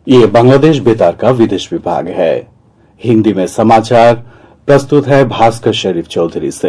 ये बांग्लादेश बेतार का विदेश विभाग है। हिंदी में समाचार प्रस्तुत है भास्कर शरीफ चौधरी से।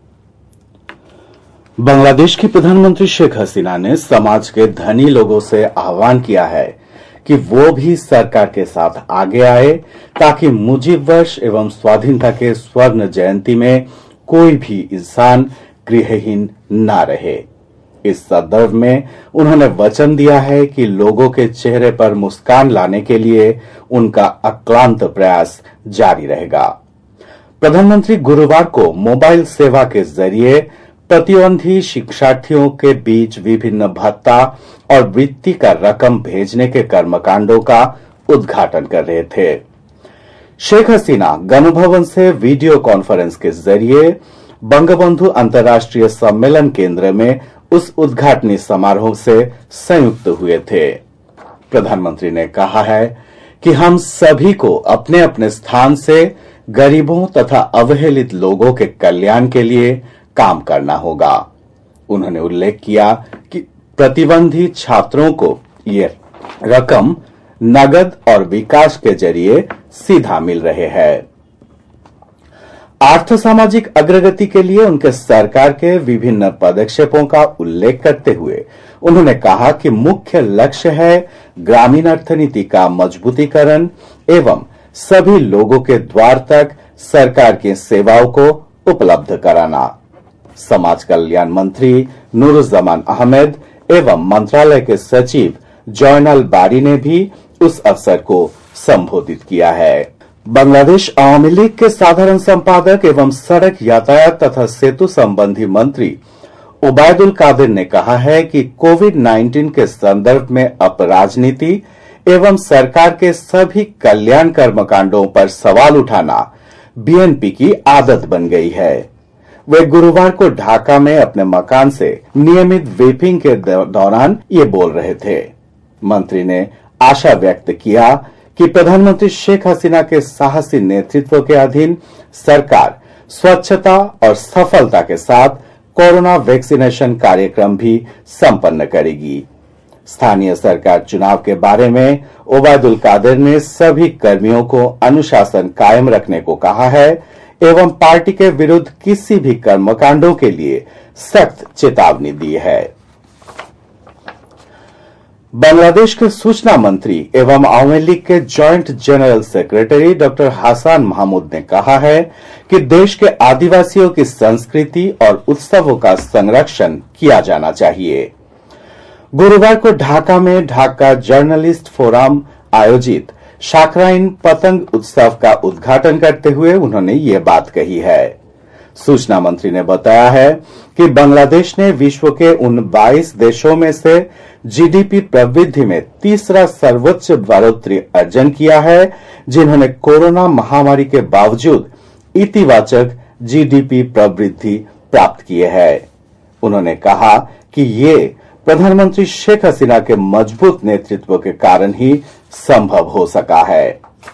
बांग्लादेश की प्रधानमंत्री शेख हसीना ने समाज के धनी लोगों से आह्वान किया है कि वो भी सरकार के साथ आगे आए ताकि मुजीब वर्ष एवं स्वाधीनता के स्वर्ण जयंती में कोई भी इंसान गृहहीन न रहे। इस संदर्भ में उन्होंने वचन दिया है कि लोगों के चेहरे पर मुस्कान लाने के लिए उनका अक्लांत प्रयास जारी रहेगा। प्रधानमंत्री गुरुवार को मोबाइल सेवा के जरिए प्रतिबंधी शिक्षार्थियों के बीच विभिन्न भत्ता और वृत्ति का रकम भेजने के कर्मकांडों का उद्घाटन कर रहे थे। शेख हसीना गणभवन से वीडियो कॉन्फ्रेंस के जरिए बंगबंधु अंतर्राष्ट्रीय सम्मेलन केंद्र में उस उद्घाटनी समारोह से संयुक्त हुए थे। प्रधानमंत्री ने कहा है कि हम सभी को अपने अपने स्थान से गरीबों तथा अवहेलित लोगों के कल्याण के लिए काम करना होगा। उन्होंने उल्लेख किया कि प्रतिबंधी छात्रों को ये रकम नगद और विकास के जरिए सीधा मिल रहे हैं। आर्थ सामाजिक अग्रगति के लिए उनके सरकार के विभिन्न पदक्षेपों का उल्लेख करते हुए उन्होंने कहा कि मुख्य लक्ष्य है ग्रामीण अर्थनीति का मजबूतीकरण एवं सभी लोगों के द्वार तक सरकार की सेवाओं को उपलब्ध कराना। समाज कल्याण मंत्री नूरुज्जमान अहमद एवं मंत्रालय के सचिव जौनल बारी ने भी उस अवसर को संबोधित किया है। बांग्लादेश आवामी लीग के साधारण संपादक एवं सड़क यातायात तथा सेतु संबंधी मंत्री उबैदुल कादिर ने कहा है कि कोविड-19 के संदर्भ में अपराजनीति एवं सरकार के सभी कल्याण कर्मकांडों पर सवाल उठाना बीएनपी की आदत बन गई है। वे गुरुवार को ढाका में अपने मकान से नियमित वेपिंग के दौरान ये बोल रहे थे। मंत्री ने आशा व्यक्त किया कि प्रधानमंत्री शेख हसीना के साहसी नेतृत्व के अधीन सरकार स्वच्छता और सफलता के साथ कोरोना वैक्सीनेशन कार्यक्रम भी संपन्न करेगी। स्थानीय सरकार चुनाव के बारे में उबैदुल कादिर ने सभी कर्मियों को अनुशासन कायम रखने को कहा है एवं पार्टी के विरुद्ध किसी भी कर्मकांडों के लिए सख्त चेतावनी दी है। बांग्लादेश के सूचना मंत्री एवं आवामी लीग के joint general secretary doctor Hasan Mahmud ने कहा है कि देश के आदिवासियों की संस्कृति और उत्सवों का संरक्षण किया जाना चाहिए। गुरुवार को ढाका में ढाका जर्नलिस्ट फोरम आयोजित शाकराइन पतंग उत्सव का उद्घाटन करते हुए उन्होंने ये बात कही है। सूचना मंत्री ने बताया है कि बांग्लादेश ने विश्व के उन 22 देशों में से जीडीपी प्रवृद्धि में तीसरा सर्वोच्च बढ़ोतरी अर्जन किया है जिन्होंने कोरोना महामारी के बावजूद इतिवाचक जीडीपी प्रवृद्धि प्राप्त किए है। उन्होंने कहा कि ये प्रधानमंत्री शेख हसीना के मजबूत नेतृत्व के कारण ही संभव हो सका है।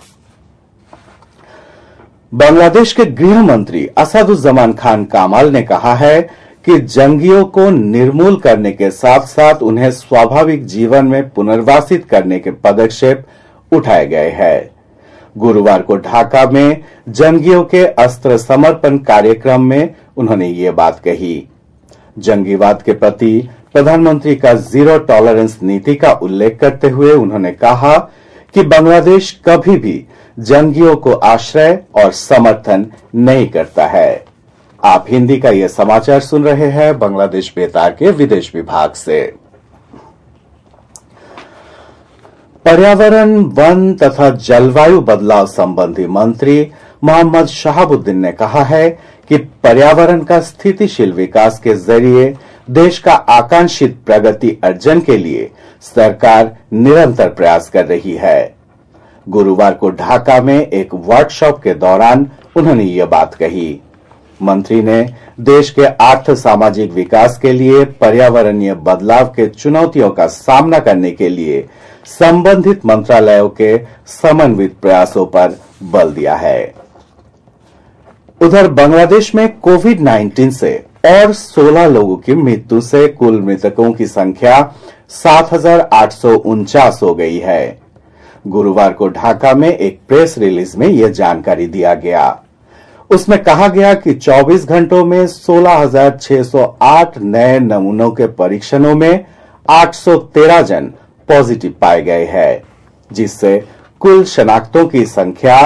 बांग्लादेश के गृह मंत्री असदुज्जमान खान कामाल ने कहा है कि जंगियों को निर्मूल करने के साथ साथ उन्हें स्वाभाविक जीवन में पुनर्वासित करने के पदक्षेप उठाए गए हैं। गुरुवार को ढाका में जंगियों के अस्त्र समर्पण कार्यक्रम में उन्होंने ये बात कही। जंगीवाद के प्रति प्रधानमंत्री का जीरो टॉलरेंस नीति का उल्लेख करते हुए उन्होंने कहा कि बांग्लादेश कभी भी जंगियों को आश्रय और समर्थन नहीं करता है। आप हिंदी का ये समाचार सुन रहे हैं बांग्लादेश बेतार के विदेश विभाग से। पर्यावरण, वन तथा जलवायु बदलाव संबंधी मंत्री मोहम्मद शहाबुद्दीन ने कहा है कि पर्यावरण का स्थितिशील विकास के जरिए देश का आकांक्षित प्रगति अर्जन के लिए सरकार निरंतर प्रयास कर रही है। गुरुवार को ढाका में एक वर्कशॉप के दौरान उन्होंने ये बात कही। मंत्री ने देश के आर्थ सामाजिक विकास के लिए पर्यावरणीय बदलाव के चुनौतियों का सामना करने के लिए संबंधित मंत्रालयों के समन्वित प्रयासों पर बल दिया है। उधर बांग्लादेश में कोविड-19 से और 16 लोगों की मृत्यु से कुल मृतकों की संख्या 7,849 हो गई है। गुरुवार को ढाका में एक प्रेस रिलीज में यह जानकारी दिया गया। उसमें कहा गया कि 24 घंटों में 16,608 नए नमूनों के परीक्षणों में 813 जन पॉजिटिव पाए गए हैं, जिससे कुल शनाख्तों की संख्या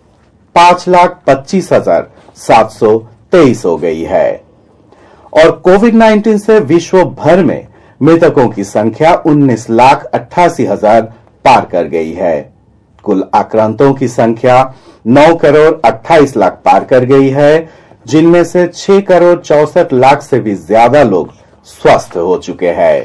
5,25,723 हो गई है और कोविड-19 से विश्व भर में मृतकों की संख्या 19,88,000 पार कर गई है। कुल आक्रांतों की संख्या 9 करोड़ 28 लाख पार कर गई है, जिनमें से 6 करोड़ 64 लाख से भी ज्यादा लोग स्वस्थ हो चुके हैं।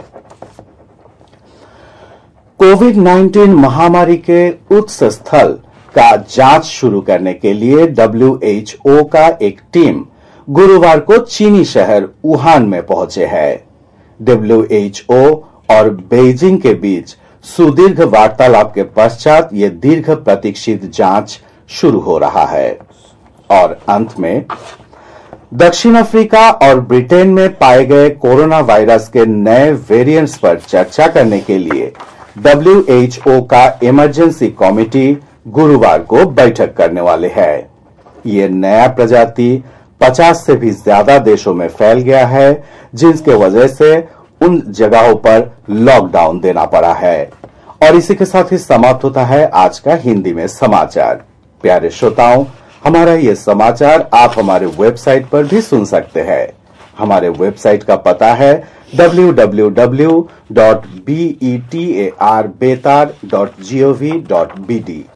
कोविड-19 महामारी के उच्च स्थल का जांच शुरू करने के लिए WHO का एक टीम गुरुवार को चीनी शहर वुहान में पहुंचे है। WHO और बीजिंग के बीच सुदीर्घ वार्तालाप के पश्चात यह दीर्घ प्रतीक्षित जांच शुरू हो रहा है। और अंत में दक्षिण अफ्रीका और ब्रिटेन में पाए गए कोरोना वायरस के नए वेरिएंट्स पर चर्चा करने के लिए WHO का इमरजेंसी कमेटी गुरुवार को बैठक करने वाले हैं। यह नया प्रजाति 50 से भी ज्यादा देशों में फैल गया है, जिसके वजह से उन जगहों पर लॉकडाउन देना पड़ा है। और इसी के साथ ही समाप्त होता है आज का हिंदी में समाचार। प्यारे श्रोताओं, हमारा ये समाचार आप हमारे वेबसाइट पर भी सुन सकते हैं। हमारे वेबसाइट का पता है www.betarbetar.gov.bd।